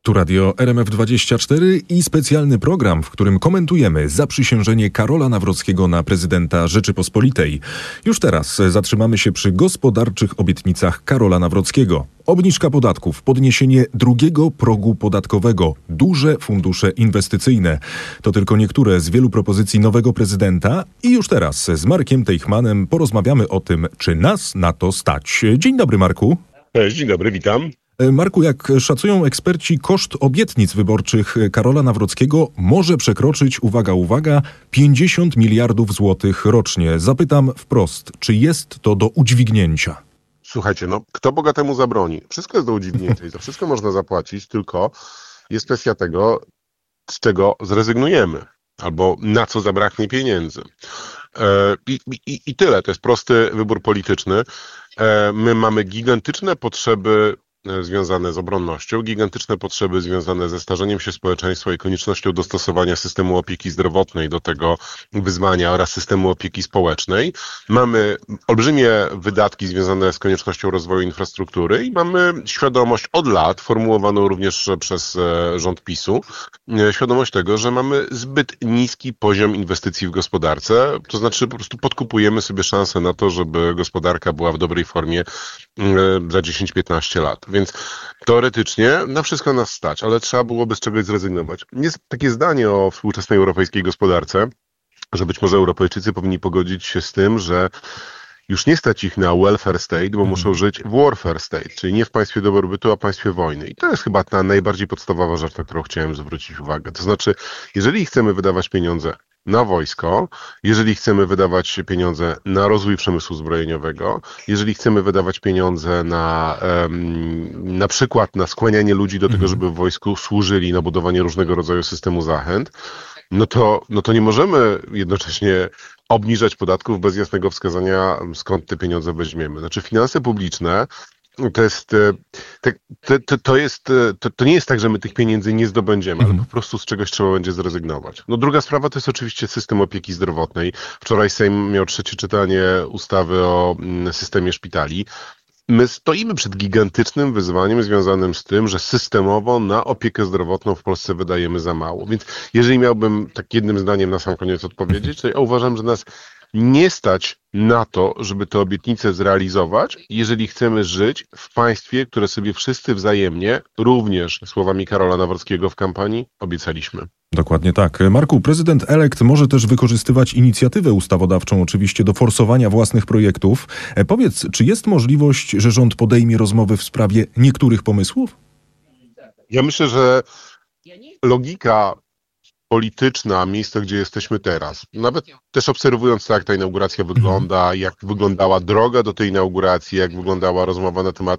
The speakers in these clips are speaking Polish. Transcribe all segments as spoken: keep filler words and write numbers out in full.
Tu radio R M F dwadzieścia cztery i specjalny program, w którym komentujemy zaprzysiężenie Karola Nawrockiego na prezydenta Rzeczypospolitej. Już teraz zatrzymamy się przy gospodarczych obietnicach Karola Nawrockiego. Obniżka podatków, podniesienie drugiego progu podatkowego, duże fundusze inwestycyjne. To tylko niektóre z wielu propozycji nowego prezydenta i już teraz z Markiem Teichmanem porozmawiamy o tym, czy nas na to stać. Dzień dobry, Marku. Cześć, dzień dobry, witam. Marku, jak szacują eksperci, koszt obietnic wyborczych Karola Nawrockiego może przekroczyć, uwaga, uwaga, pięćdziesiąt miliardów złotych rocznie. Zapytam wprost, czy jest to do udźwignięcia? Słuchajcie, no kto bogatemu zabroni? Wszystko jest do udźwignięcia i za wszystko można zapłacić, tylko jest kwestia tego, z czego zrezygnujemy, albo na co zabraknie pieniędzy. E, i, i, I tyle, to jest prosty wybór polityczny. E, my mamy gigantyczne potrzeby związane z obronnością, gigantyczne potrzeby związane ze starzeniem się społeczeństwa i koniecznością dostosowania systemu opieki zdrowotnej do tego wyzwania oraz systemu opieki społecznej. Mamy olbrzymie wydatki związane z koniecznością rozwoju infrastruktury i mamy świadomość od lat, formułowaną również przez rząd PiSu, świadomość tego, że mamy zbyt niski poziom inwestycji w gospodarce, to znaczy po prostu podkupujemy sobie szansę na to, żeby gospodarka była w dobrej formie za dziesięć piętnaście lat. Więc teoretycznie na wszystko nas stać, ale trzeba byłoby z czegoś zrezygnować. Jest takie zdanie o współczesnej europejskiej gospodarce, że być może Europejczycy powinni pogodzić się z tym, że już nie stać ich na welfare state, bo muszą żyć w warfare state, czyli nie w państwie dobrobytu, a państwie wojny. I to jest chyba ta najbardziej podstawowa rzecz, na którą chciałem zwrócić uwagę. To znaczy, jeżeli chcemy wydawać pieniądze na wojsko, jeżeli chcemy wydawać pieniądze na rozwój przemysłu zbrojeniowego, jeżeli chcemy wydawać pieniądze na um, na przykład na skłanianie ludzi do tego, żeby w wojsku służyli, na budowanie różnego rodzaju systemu zachęt, no to, no to nie możemy jednocześnie obniżać podatków bez jasnego wskazania, skąd te pieniądze weźmiemy. Znaczy finanse publiczne to jest, to, to, to jest, to, to nie jest tak, że my tych pieniędzy nie zdobędziemy, ale po prostu z czegoś trzeba będzie zrezygnować. No druga sprawa to jest oczywiście system opieki zdrowotnej. Wczoraj Sejm miał trzecie czytanie ustawy o systemie szpitali. My stoimy przed gigantycznym wyzwaniem związanym z tym, że systemowo na opiekę zdrowotną w Polsce wydajemy za mało. Więc jeżeli miałbym tak jednym zdaniem na sam koniec odpowiedzieć, to ja uważam, że nas nie stać na to, żeby te obietnice zrealizować, jeżeli chcemy żyć w państwie, które sobie wszyscy wzajemnie, również słowami Karola Nawrockiego w kampanii, obiecaliśmy. Dokładnie tak. Marku, prezydent elekt może też wykorzystywać inicjatywę ustawodawczą oczywiście do forsowania własnych projektów. Powiedz, czy jest możliwość, że rząd podejmie rozmowy w sprawie niektórych pomysłów? Ja myślę, że logika polityczna, miejsce, gdzie jesteśmy teraz, nawet też obserwując to, jak ta inauguracja wygląda, jak wyglądała droga do tej inauguracji, jak wyglądała rozmowa na temat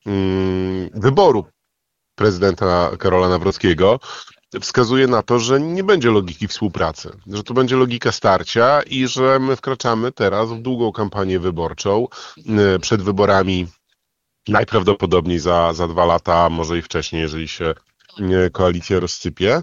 mm, wyboru prezydenta Karola Nawrockiego, wskazuje na to, że nie będzie logiki współpracy, że to będzie logika starcia i że my wkraczamy teraz w długą kampanię wyborczą przed wyborami najprawdopodobniej za, za dwa lata, może i wcześniej, jeżeli się koalicja rozsypie.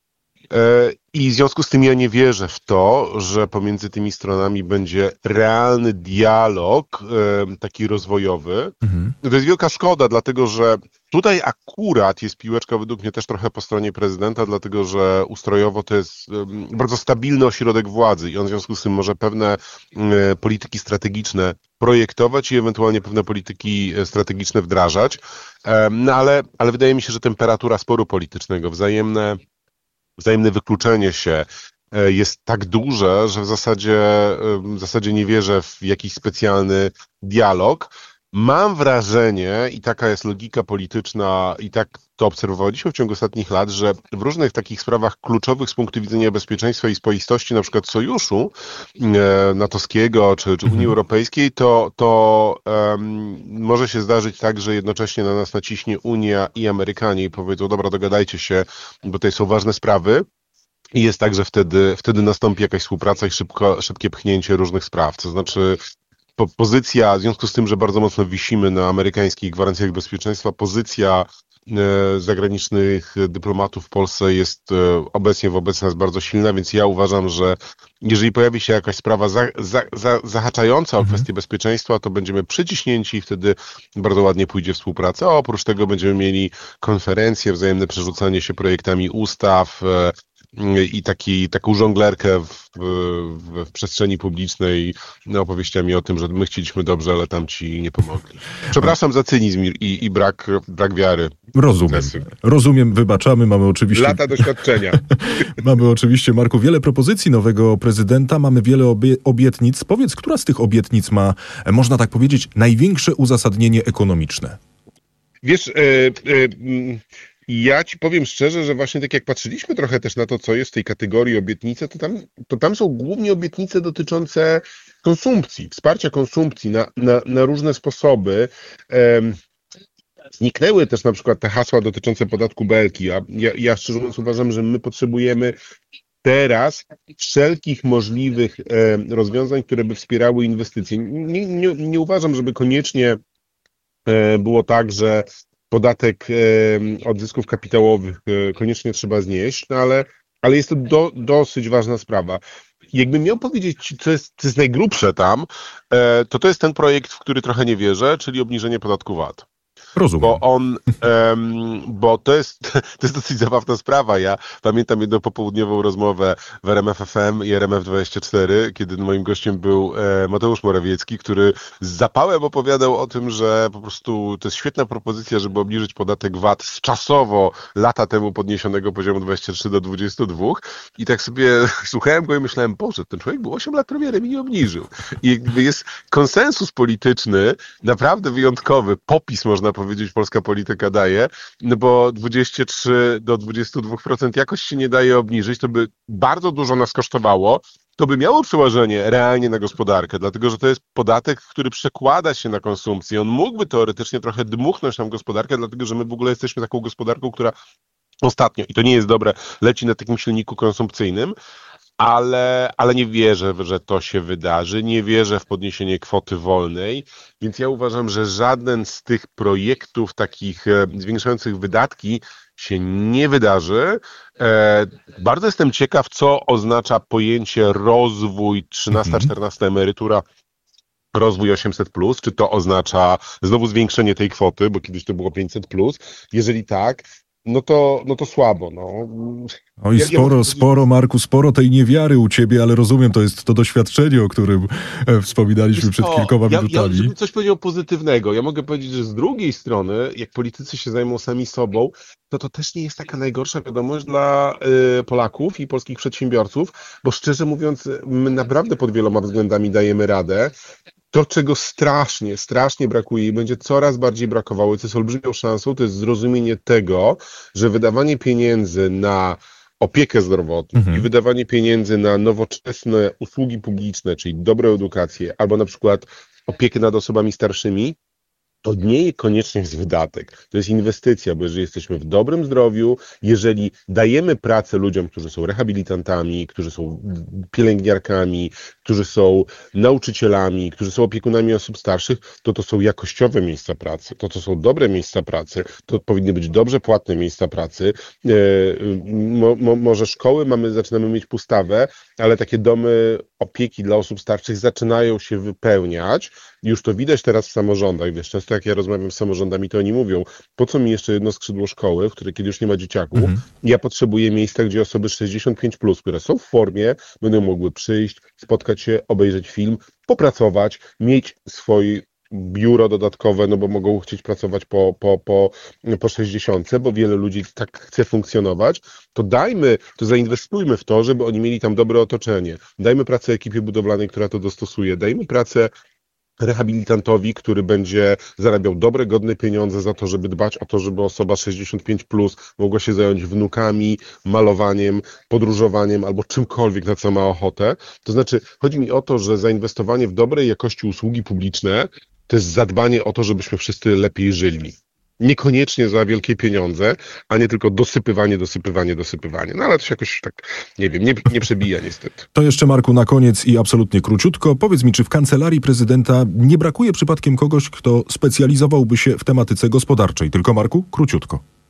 I w związku z tym ja nie wierzę w to, że pomiędzy tymi stronami będzie realny dialog taki rozwojowy. Mhm. To jest wielka szkoda, dlatego że tutaj akurat jest piłeczka według mnie też trochę po stronie prezydenta, dlatego że ustrojowo to jest bardzo stabilny ośrodek władzy i on w związku z tym może pewne polityki strategiczne projektować i ewentualnie pewne polityki strategiczne wdrażać. No ale, ale wydaje mi się, że temperatura sporu politycznego, wzajemne Wzajemne wykluczenie się jest tak duże, że w zasadzie, w zasadzie nie wierzę w jakiś specjalny dialog. Mam wrażenie, i taka jest logika polityczna, i tak to obserwowaliśmy w ciągu ostatnich lat, że w różnych takich sprawach kluczowych z punktu widzenia bezpieczeństwa i spoistości, na przykład sojuszu natowskiego czy, czy Unii Europejskiej, to, to um, może się zdarzyć tak, że jednocześnie na nas naciśnie Unia i Amerykanie i powiedzą, dobra, dogadajcie się, bo tutaj są ważne sprawy. I jest tak, że wtedy, wtedy nastąpi jakaś współpraca i szybko, szybkie pchnięcie różnych spraw. To znaczy pozycja, w związku z tym, że bardzo mocno wisimy na amerykańskich gwarancjach bezpieczeństwa, pozycja zagranicznych dyplomatów w Polsce jest obecnie wobec nas bardzo silna, więc ja uważam, że jeżeli pojawi się jakaś sprawa za, za, za, zahaczająca o Mhm. kwestię bezpieczeństwa, to będziemy przyciśnięci i wtedy bardzo ładnie pójdzie współpraca. A oprócz tego będziemy mieli konferencje, wzajemne przerzucanie się projektami ustaw i taki, taką żonglerkę w, w, w przestrzeni publicznej no, opowieściami o tym, że my chcieliśmy dobrze, ale tamci nie pomogli. Przepraszam za cynizm i, i brak, brak wiary. Rozumiem. Rozumiem, wybaczamy, mamy oczywiście... Lata doświadczenia. Mamy oczywiście, Marku, wiele propozycji nowego prezydenta, mamy wiele obie- obietnic. Powiedz, która z tych obietnic ma, można tak powiedzieć, największe uzasadnienie ekonomiczne? Wiesz, e, e, ja ci powiem szczerze, że właśnie tak jak patrzyliśmy trochę też na to, co jest w tej kategorii obietnice, to tam, to tam są głównie obietnice dotyczące konsumpcji, wsparcia konsumpcji na, na, na różne sposoby. E, Zniknęły też na przykład te hasła dotyczące podatku Belki. Ja, ja, ja szczerze mówiąc uważam, że my potrzebujemy teraz wszelkich możliwych e, rozwiązań, które by wspierały inwestycje. Nie, nie, nie uważam, żeby koniecznie e, było tak, że podatek e, od zysków kapitałowych e, koniecznie trzeba znieść, no ale, ale jest to do, dosyć ważna sprawa. Jakbym miał powiedzieć ci, co jest, co jest najgrubsze tam, e, to to jest ten projekt, w który trochę nie wierzę, czyli obniżenie podatku V A T. Rozumiem. Bo on, um, bo to jest, to jest dosyć zabawna sprawa. Ja pamiętam jedną popołudniową rozmowę w R M F F M i R M F dwadzieścia cztery, kiedy moim gościem był e, Mateusz Morawiecki, który z zapałem opowiadał o tym, że po prostu to jest świetna propozycja, żeby obniżyć podatek V A T z czasowo lata temu podniesionego poziomu dwudziestu trzech do dwudziestu dwóch i tak sobie słuchałem go i myślałem, Boże, ten człowiek był osiem lat premierem i nie obniżył. I jakby jest konsensus polityczny, naprawdę wyjątkowy, popis można powiedzieć, polska polityka daje, no bo dwadzieścia trzy do dwudziestu dwóch procent jakoś się nie daje obniżyć, to by bardzo dużo nas kosztowało, to by miało przełożenie realnie na gospodarkę, dlatego że to jest podatek, który przekłada się na konsumpcję. On mógłby teoretycznie trochę dmuchnąć nam gospodarkę, dlatego że my w ogóle jesteśmy taką gospodarką, która ostatnio, i to nie jest dobre, leci na takim silniku konsumpcyjnym, ale, ale nie wierzę, że to się wydarzy, nie wierzę w podniesienie kwoty wolnej, więc ja uważam, że żaden z tych projektów takich e, zwiększających wydatki się nie wydarzy. E, bardzo jestem ciekaw, co oznacza pojęcie rozwój, trzynasta, czternasta emerytura, rozwój osiemset plus, czy to oznacza znowu zwiększenie tej kwoty, bo kiedyś to było pięćset plus. Jeżeli tak, no to, no to słabo. No. Oj, Ja- ja sporo, mogę sporo, Marku, sporo tej niewiary u ciebie, ale rozumiem, to jest to doświadczenie, o którym e, wspominaliśmy przed O, kilkoma ja, ja, minutami. żebym coś powiedział pozytywnego, ja mogę powiedzieć, że z drugiej strony, jak politycy się zajmą sami sobą, to to też nie jest taka najgorsza wiadomość dla y, Polaków i polskich przedsiębiorców, bo szczerze mówiąc, my naprawdę pod wieloma względami dajemy radę. To, czego strasznie, strasznie brakuje i będzie coraz bardziej brakowało, co jest olbrzymią szansą, to jest zrozumienie tego, że wydawanie pieniędzy na opiekę zdrowotną Mhm. i wydawanie pieniędzy na nowoczesne usługi publiczne, czyli dobrą edukację, albo na przykład opiekę nad osobami starszymi, to nie koniecznie jest wydatek, to jest inwestycja, bo jeżeli jesteśmy w dobrym zdrowiu, jeżeli dajemy pracę ludziom, którzy są rehabilitantami, którzy są pielęgniarkami, którzy są nauczycielami, którzy są opiekunami osób starszych, to to są jakościowe miejsca pracy, to to są dobre miejsca pracy, to powinny być dobrze płatne miejsca pracy. E, mo, mo, może szkoły mamy, zaczynamy mieć pustawę, ale takie domy opieki dla osób starszych zaczynają się wypełniać. Już to widać teraz w samorządach. Wiesz, często jak ja rozmawiam z samorządami, to oni mówią, po co mi jeszcze jedno skrzydło szkoły, w której kiedy już nie ma dzieciaków, Mhm. ja potrzebuję miejsca, gdzie osoby sześćdziesiąt pięć plus, które są w formie, będą mogły przyjść, spotkać się, obejrzeć film, popracować, mieć swoje biuro dodatkowe, no bo mogą chcieć pracować po, po, po, po sześćdziesiątce, bo wiele ludzi tak chce funkcjonować, to dajmy, to zainwestujmy w to, żeby oni mieli tam dobre otoczenie. Dajmy pracę ekipie budowlanej, która to dostosuje. Dajmy pracę rehabilitantowi, który będzie zarabiał dobre, godne pieniądze za to, żeby dbać o to, żeby osoba sześćdziesiąt pięć plus mogła się zająć wnukami, malowaniem, podróżowaniem albo czymkolwiek, na co ma ochotę. To znaczy, chodzi mi o to, że zainwestowanie w dobrej jakości usługi publiczne to jest zadbanie o to, żebyśmy wszyscy lepiej żyli. Niekoniecznie za wielkie pieniądze, a nie tylko dosypywanie, dosypywanie, dosypywanie. No ale to się jakoś tak, nie wiem, nie, nie przebija niestety. To jeszcze, Marku, na koniec i absolutnie króciutko. Powiedz mi, czy w kancelarii prezydenta nie brakuje przypadkiem kogoś, kto specjalizowałby się w tematyce gospodarczej? Tylko, Marku, króciutko.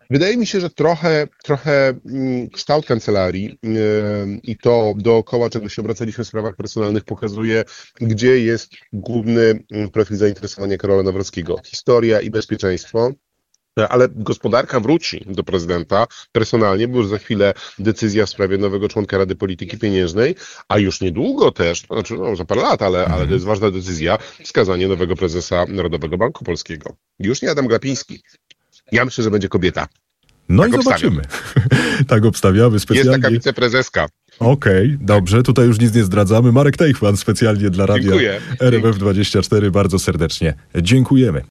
Wydaje mi się, że trochę, trochę kształt kancelarii i to dookoła, czego się obracaliśmy w sprawach personalnych, pokazuje, gdzie jest główny profil zainteresowania Karola Nawrockiego. Historia i bezpieczeństwo. Ale gospodarka wróci do prezydenta personalnie, bo już za chwilę decyzja w sprawie nowego członka Rady Polityki Pieniężnej, a już niedługo też, to znaczy no, za parę lat, ale, ale to jest ważna decyzja, wskazanie nowego prezesa Narodowego Banku Polskiego. Już nie Adam Glapiński. Ja myślę, że będzie kobieta. No tak i zobaczymy. Tak obstawiamy specjalnie. Jest taka wiceprezeska. Okej, okay, dobrze, tutaj już nic nie zdradzamy. Marek Teichmann specjalnie dla Radia Dziękuję. R M F dwadzieścia cztery bardzo serdecznie dziękujemy.